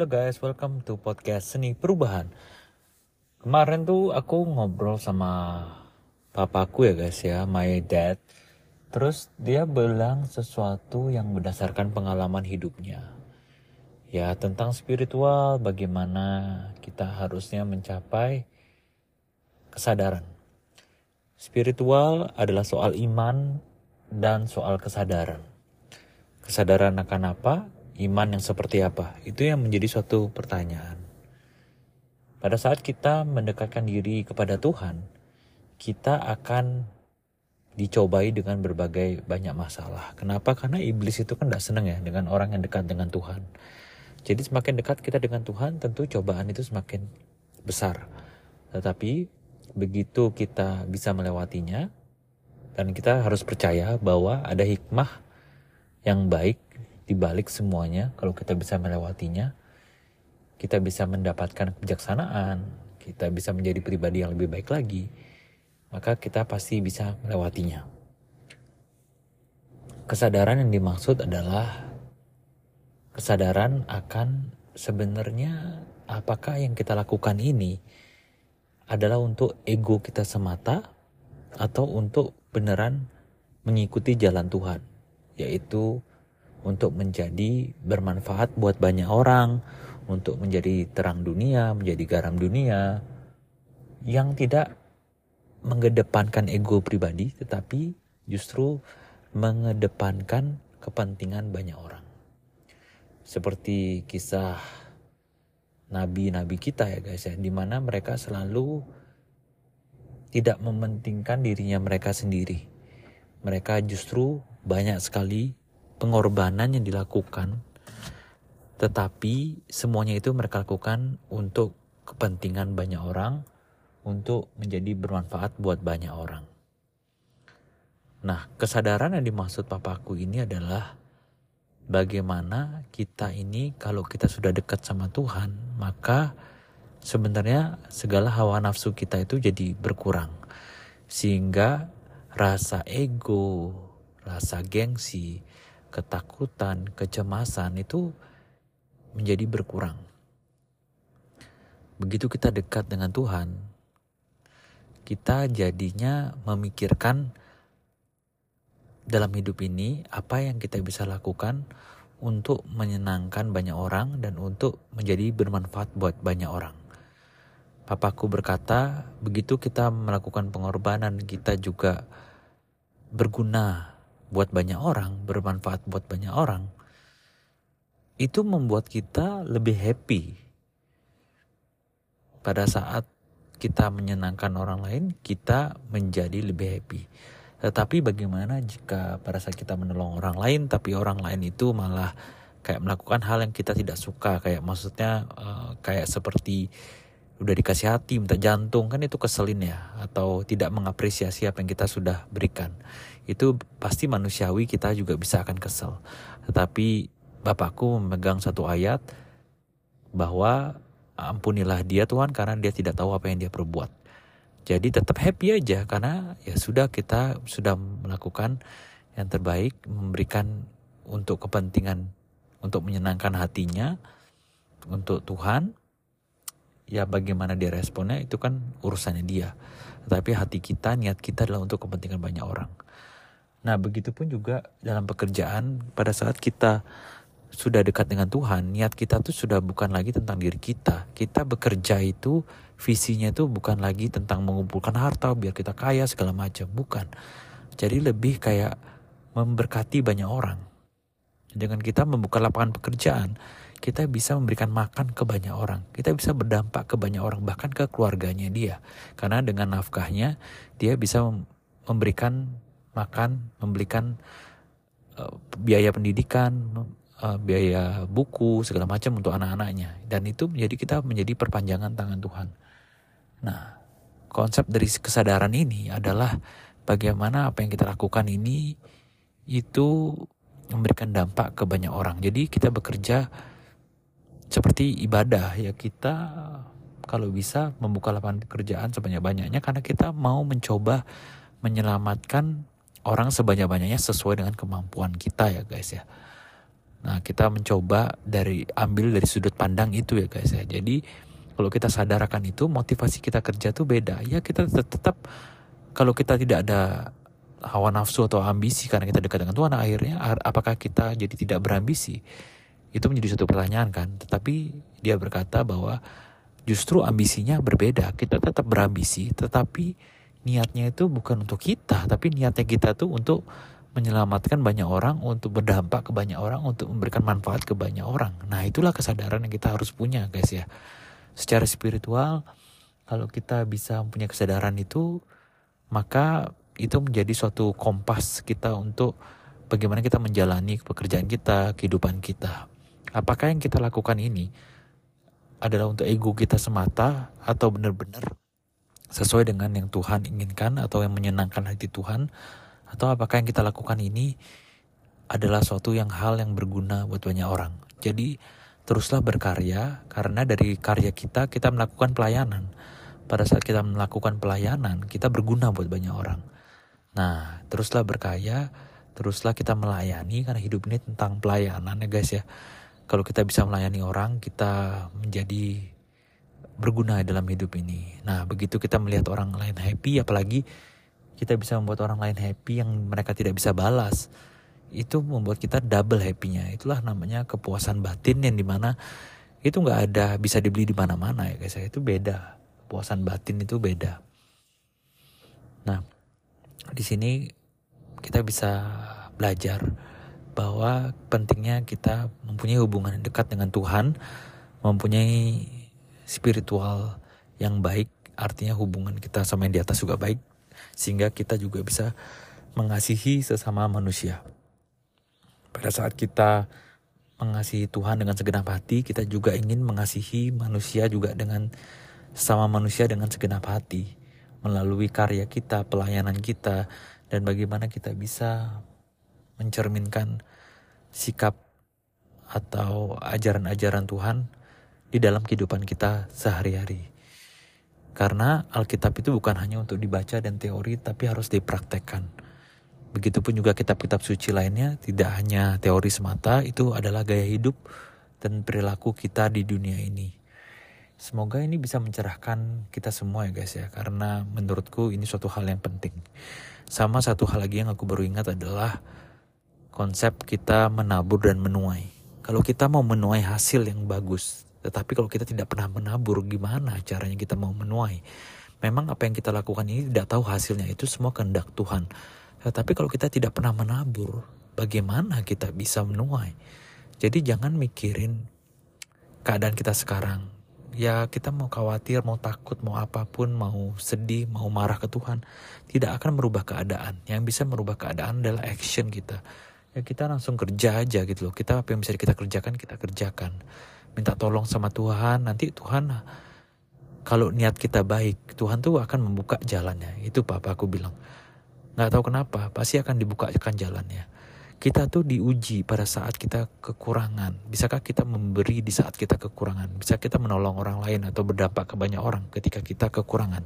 Halo guys, welcome to podcast Seni Perubahan. Kemarin tuh aku ngobrol sama papaku ya guys ya, my dad. Terus dia bilang sesuatu yang berdasarkan pengalaman hidupnya. Ya tentang spiritual, bagaimana kita harusnya mencapai kesadaran. Spiritual adalah soal iman dan soal kesadaran. Kesadaran akan apa? Iman yang seperti apa? Itu yang menjadi suatu pertanyaan. Pada saat kita mendekatkan diri kepada Tuhan, kita akan dicobai dengan berbagai banyak masalah. Kenapa? Karena iblis itu kan tidak senang ya dengan orang yang dekat dengan Tuhan. Jadi semakin dekat kita dengan Tuhan, tentu cobaan itu semakin besar. Tetapi begitu kita bisa melewatinya, dan kita harus percaya bahwa ada hikmah yang baik di balik semuanya. Kalau kita bisa melewatinya, kita bisa mendapatkan kebijaksanaan, kita bisa menjadi pribadi yang lebih baik lagi, maka kita pasti bisa melewatinya. Kesadaran yang dimaksud adalah kesadaran akan sebenarnya apakah yang kita lakukan ini adalah untuk ego kita semata atau untuk beneran mengikuti jalan Tuhan, yaitu untuk menjadi bermanfaat buat banyak orang, untuk menjadi terang dunia, menjadi garam dunia, yang tidak mengedepankan ego pribadi, tetapi justru mengedepankan kepentingan banyak orang. Seperti kisah nabi-nabi kita ya guys ya, di mana mereka selalu tidak mementingkan dirinya mereka sendiri. Mereka justru banyak sekali pengorbanan yang dilakukan, tetapi semuanya itu mereka lakukan untuk kepentingan banyak orang, untuk menjadi bermanfaat buat banyak orang. Nah, kesadaran yang dimaksud papaku ini adalah bagaimana kita ini kalau kita sudah dekat sama Tuhan, maka sebenarnya segala hawa nafsu kita itu jadi berkurang. Sehingga rasa ego, rasa gengsi, ketakutan, kecemasan itu menjadi berkurang. Begitu kita dekat dengan Tuhan, kita jadinya memikirkan dalam hidup ini apa yang kita bisa lakukan untuk menyenangkan banyak orang dan untuk menjadi bermanfaat buat banyak orang. Papaku berkata, begitu kita melakukan pengorbanan, kita juga berguna buat banyak orang, bermanfaat buat banyak orang, itu membuat kita lebih happy. Pada saat kita menyenangkan orang lain, kita menjadi lebih happy. Tetapi bagaimana jika pada saat kita menolong orang lain, tapi orang lain itu malah kayak melakukan hal yang kita tidak suka, kayak maksudnya kayak seperti udah dikasih hati, minta jantung, kan itu keselin ya, atau tidak mengapresiasi apa yang kita sudah berikan. Itu pasti manusiawi, kita juga bisa akan kesel. Tetapi Bapakku memegang satu ayat bahwa ampunilah dia Tuhan karena dia tidak tahu apa yang dia perbuat. Jadi tetap happy aja karena ya sudah, kita sudah melakukan yang terbaik, memberikan untuk kepentingan, untuk menyenangkan hatinya, untuk Tuhan. Ya bagaimana dia responnya itu kan urusannya dia. Tetapi hati kita, niat kita adalah untuk kepentingan banyak orang. Nah begitupun juga dalam pekerjaan, pada saat kita sudah dekat dengan Tuhan, niat kita tuh sudah bukan lagi tentang diri kita. Kita bekerja itu, visinya itu bukan lagi tentang mengumpulkan harta biar kita kaya segala macam, bukan. Jadi lebih kayak memberkati banyak orang. Dengan kita membuka lapangan pekerjaan, kita bisa memberikan makan ke banyak orang. Kita bisa berdampak ke banyak orang, bahkan ke keluarganya dia. Karena dengan nafkahnya, dia bisa memberikan makan, memberikan biaya pendidikan, biaya buku, segala macam untuk anak-anaknya. Dan itu menjadi perpanjangan tangan Tuhan. Nah, konsep dari kesadaran ini adalah bagaimana apa yang kita lakukan ini itu memberikan dampak ke banyak orang. Jadi kita bekerja seperti ibadah ya, kita kalau bisa membuka lapangan pekerjaan sebanyak-banyaknya karena kita mau mencoba menyelamatkan orang sebanyak-banyaknya sesuai dengan kemampuan kita ya guys ya. Nah, kita mencoba ambil dari sudut pandang itu ya guys ya. Jadi kalau kita sadar akan itu, motivasi kita kerja tuh beda. Ya kita tetap kalau kita tidak ada hawa nafsu atau ambisi karena kita dekat dengan Tuhan, akhirnya apakah kita jadi tidak berambisi? Itu menjadi suatu pertanyaan kan. Tetapi dia berkata bahwa justru ambisinya berbeda. Kita tetap berambisi, tetapi niatnya itu bukan untuk kita, tapi niatnya kita tuh untuk menyelamatkan banyak orang, untuk berdampak ke banyak orang, untuk memberikan manfaat ke banyak orang. Nah, itulah kesadaran yang kita harus punya guys ya. Secara spiritual, kalau kita bisa punya kesadaran itu, maka itu menjadi suatu kompas kita untuk bagaimana kita menjalani pekerjaan kita, kehidupan kita. Apakah yang kita lakukan ini adalah untuk ego kita semata atau benar-benar sesuai dengan yang Tuhan inginkan atau yang menyenangkan hati Tuhan, atau apakah yang kita lakukan ini adalah hal yang berguna buat banyak orang. Jadi teruslah berkarya, karena dari karya kita melakukan pelayanan. Pada saat kita melakukan pelayanan, kita berguna buat banyak orang. Nah, teruslah berkarya, teruslah kita melayani, karena hidup ini tentang pelayanan ya guys ya. Kalau kita bisa melayani orang, kita menjadi berguna dalam hidup ini. Nah, begitu kita melihat orang lain happy, apalagi kita bisa membuat orang lain happy yang mereka tidak bisa balas, itu membuat kita double happy-nya. Itulah namanya kepuasan batin, yang dimana itu nggak ada bisa dibeli di mana-mana ya guys. Itu beda, kepuasan batin itu beda. Nah, di sini kita bisa belajar bahwa pentingnya kita mempunyai hubungan yang dekat dengan Tuhan, mempunyai spiritual yang baik, artinya hubungan kita sama yang di atas juga baik, sehingga kita juga bisa mengasihi sesama manusia. Pada saat kita mengasihi Tuhan dengan segenap hati, kita juga ingin mengasihi manusia juga sesama manusia dengan segenap hati, melalui karya kita, pelayanan kita, dan bagaimana kita bisa mencerminkan sikap atau ajaran-ajaran Tuhan di dalam kehidupan kita sehari-hari. Karena Alkitab itu bukan hanya untuk dibaca dan teori, tapi harus dipraktekkan. Begitupun juga kitab-kitab suci lainnya, tidak hanya teori semata, itu adalah gaya hidup dan perilaku kita di dunia ini. Semoga ini bisa mencerahkan kita semua ya guys ya, karena menurutku ini suatu hal yang penting. Sama satu hal lagi yang aku baru ingat adalah konsep kita menabur dan menuai. Kalau kita mau menuai hasil yang bagus, tetapi kalau kita tidak pernah menabur, gimana caranya kita mau menuai? Memang apa yang kita lakukan ini tidak tahu hasilnya, itu semua kehendak Tuhan. Tetapi kalau kita tidak pernah menabur, bagaimana kita bisa menuai? Jadi jangan mikirin keadaan kita sekarang. Ya kita mau khawatir, mau takut, mau apapun, mau sedih, mau marah ke Tuhan, tidak akan merubah keadaan. Yang bisa merubah keadaan adalah action kita. Ya kita langsung kerja aja gitu loh. Kita apa yang bisa kita kerjakan, kita kerjakan. Minta tolong sama Tuhan, nanti Tuhan kalau niat kita baik, Tuhan tuh akan membuka jalannya. Itu Papa aku bilang. Gak tahu kenapa, pasti akan dibukakan jalannya. Kita tuh diuji pada saat kita kekurangan. Bisakah kita memberi di saat kita kekurangan? Bisa kita menolong orang lain atau berdampak ke banyak orang ketika kita kekurangan?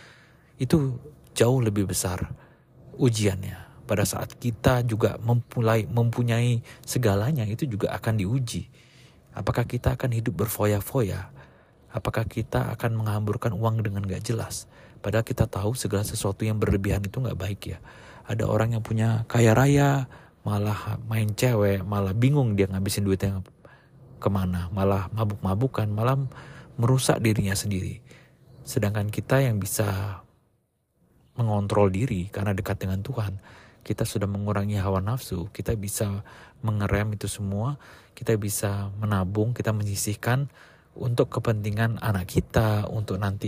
Itu jauh lebih besar ujiannya. Pada saat kita juga mempunyai segalanya, itu juga akan diuji. Apakah kita akan hidup berfoya-foya? Apakah kita akan menghamburkan uang dengan gak jelas? Padahal kita tahu segala sesuatu yang berlebihan itu gak baik ya. Ada orang yang punya kaya raya, malah main cewek, malah bingung dia ngabisin duitnya kemana. Malah mabuk-mabukan, malah merusak dirinya sendiri. Sedangkan kita yang bisa mengontrol diri karena dekat dengan Tuhan, kita sudah mengurangi hawa nafsu, kita bisa mengerem itu semua, kita bisa menabung, kita menyisihkan untuk kepentingan anak kita, untuk nanti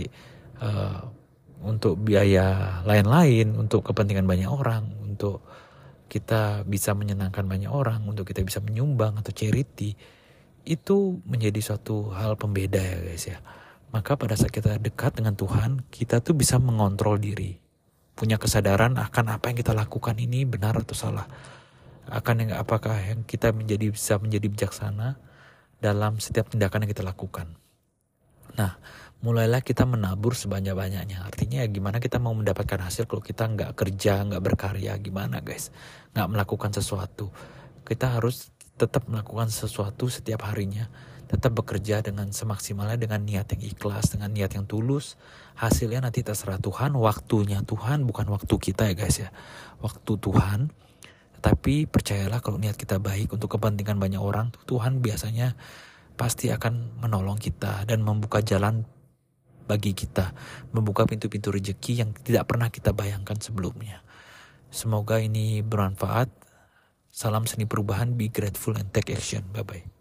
untuk biaya lain-lain, untuk kepentingan banyak orang, untuk kita bisa menyenangkan banyak orang, untuk kita bisa menyumbang atau charity. Itu menjadi suatu hal pembeda ya guys ya. Maka pada saat kita dekat dengan Tuhan, kita tuh bisa mengontrol diri, punya kesadaran akan apa yang kita lakukan ini benar atau salah, apakah yang kita bisa menjadi bijaksana dalam setiap tindakan yang kita lakukan. Nah, mulailah kita menabur sebanyak-banyaknya. Artinya ya gimana kita mau mendapatkan hasil kalau kita nggak kerja, nggak berkarya, gimana guys? Nggak melakukan sesuatu. Kita harus tetap melakukan sesuatu setiap harinya, tetap bekerja dengan semaksimalnya, dengan niat yang ikhlas, dengan niat yang tulus. Hasilnya nanti terserah Tuhan, waktunya Tuhan, bukan waktu kita ya guys ya. Waktu Tuhan. Tapi percayalah kalau niat kita baik untuk kepentingan banyak orang, Tuhan biasanya pasti akan menolong kita dan membuka jalan bagi kita, membuka pintu-pintu rezeki yang tidak pernah kita bayangkan sebelumnya. Semoga ini bermanfaat. Salam seni perubahan, be grateful and take action. Bye-bye.